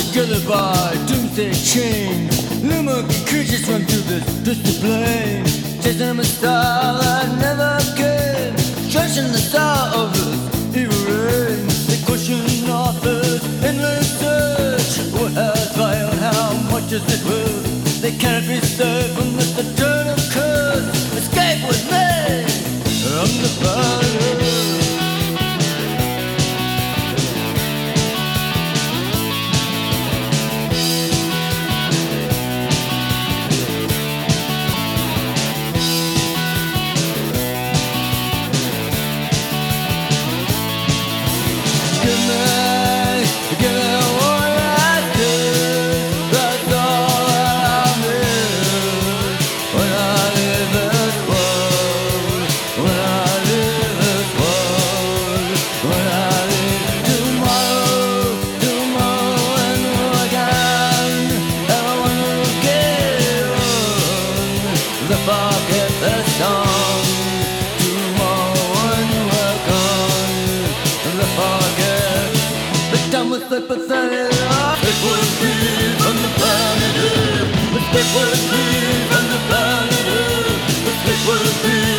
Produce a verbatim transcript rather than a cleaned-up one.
together by doomsday chains. Little monkey creatures run through this twisted plain, chasing them a star that never came, stretching the star of this evil rain. They question authors endless search. What has failed? How much is it worth? They cannot be saved from this eternal curse. Escape with me from the fire. Forget the song tomorrow when we're gone. The forget the time with the pathetic. It was me from the planet Earth. It was me from the planet Earth. It was me.